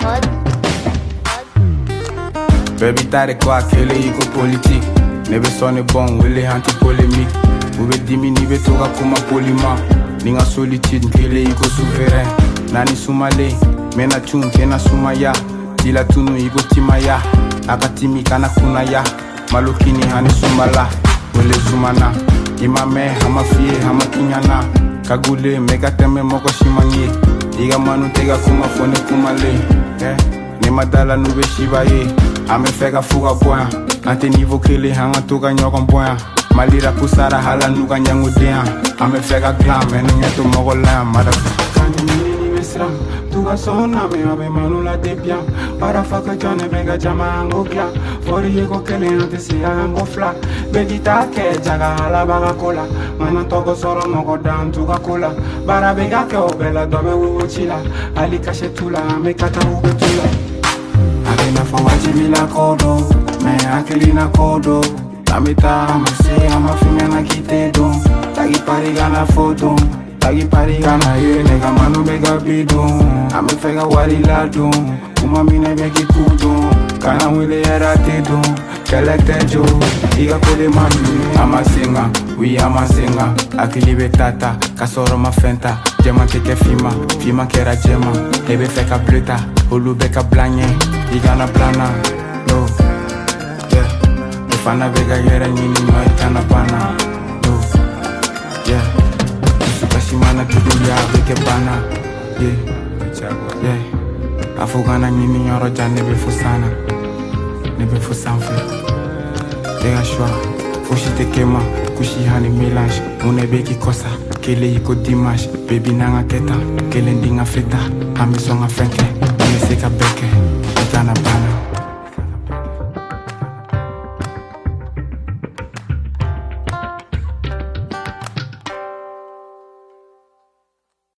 Baby tare kwa kele iko politique. Nebe sonne bon, wele anti polémique. Ube dimi nibe toka kuma polima. Ninga solitude, kele iko souverain. Nani sumale, mena chun kena sumaya. Dila tunu iko timaya. Akatimi kana kunaya. Malukini hani sumala. Wele zumana. Imame hama fie hama kinyana. Kagule mega teme moko shimanye. Iga manu tega kuma fone kumale. Ni madala nube shibaye. Ame fega fuga boya. Ante niveau kele hanga toka nyokon boya. Malira kusara hala nuka nyangu dea. Ame fega glam ene ngeto moko lam. Kanye mini niwe sram. Tuga sona me abe manu la tepia. Para faka jone bega jama ango kya. Fori yeko kele ante siya ango fla. Begita ke jaga hala baga kola. Mana toko soro noko dan tuga kola. Bara bega ke obela dobe uwo chila. Ali kashe tula ame kata ube tula. Akina fawaji mila kodo, me akilina kodo. Tamita amase amafinya na kitedo. Tagi pariga na foto, tagi pariga na ye nega manu bega bido. Ame fega wari lado, kuma mine begi kudo. Kana wile era tedo, keletejo. Iga kode mami, amasenga, we amasenga. Akilibe tata, kasoro mafenta. Jema teke fima kera jema. Ebe feka bleta, olu beka blanye. Igana plana, no, yeah. Ifana vega yera nini no ikana pana, no, yeah. Sukashimana tudulia veke bana, yeah. Afugana nini nyoro ja nebe fusanfe. Tega shwa, fushi tekema, kushi hani melange. Munebe kikosa, kele iko dimash. Baby nanga keta, kele ndinga feta. Amisonga fenke, amiseka beke. Bana